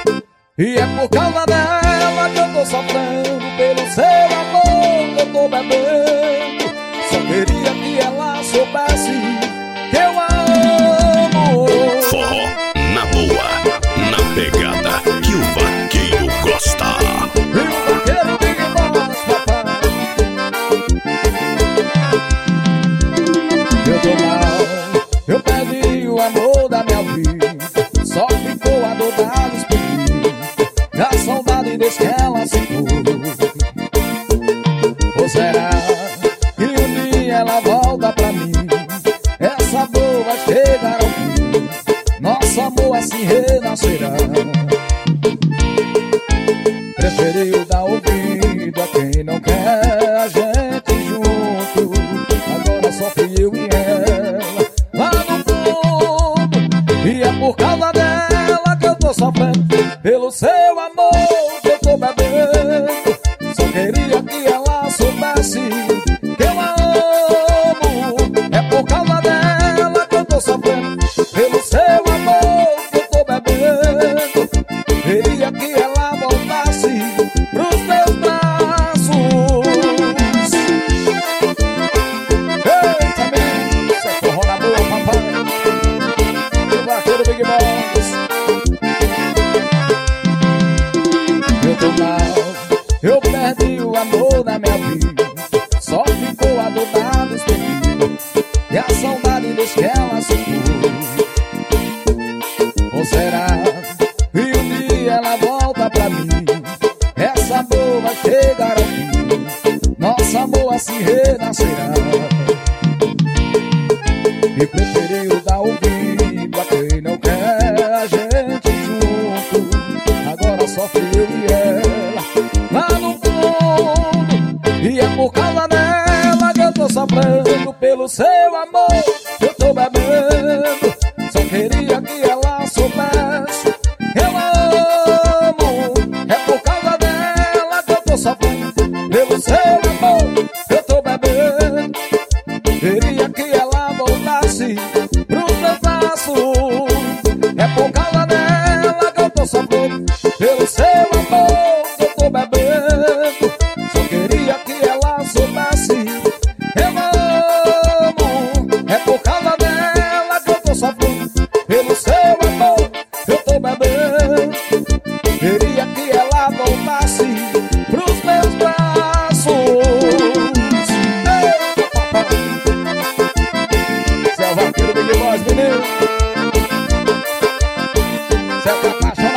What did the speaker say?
E é por causa dela que eu tô sofrendo, pelo seu amor que eu tô bebendo. Só queria que ela soubesse que eu a amo. Forró na boa, na pegada que o vaqueiro gosta. E o vaqueiro Big Boss, papai. Eu tô mal, eu perdi o amor da minha vida. Só ficou a dor da despedida, a saudade desde que ela se foi. Ou será que um dia ela volta pra mim? Essa dor vai chegar ao fim, nosso amor assim renascerá. Preferiu dar ouvido a quem não quer a gente junto. Agora sofre eu e ela lá no fundo. E é por causa dela que eu tô sofrendo, pelo seu amor que eu tô bebendo. Só queria que ela soubesse que eu a amo. É por causa dela que eu tô sofrendo, pelo seu amor que eu tô bebendo. Queria que ela voltasse pros meus braços. Eita, menino, isso é forró na boa, papai. O vaqueiro Big Boss. Eu tô mal, eu perdi o amor da minha vida. Só ficou a dor da despedida e a saudade desde que ela se foi. Ou será que um dia ela volta pra mim? Essa dor vai chegar ao fim, nosso amor assim renascerá. E preferiu dar ouvido a quem não quer a gente junto. Agora sofre eu e ela lá no fundo. E é por causa dela que eu tô sofrendo, pelo seu amor que eu tô bebendo. Só queria que ela soubesse eu a amo. É por causa dela que eu tô sofrendo, pelo seu amor que eu tô bebendo. Queria que ela voltasse pros meus braços. É por causa dela que eu tô sofrendo, pelo seu amor que eu tô bebendo. Só queria que ela soubesse eu a amo. É por causa dela que eu tô sofrendo, pelo seu amor que eu tô bebendo. Queria que ela voltasse pros meus braços. Eita, papai. Cê é o vaqueiro Big Boss, menino. Cê tá apaixonado.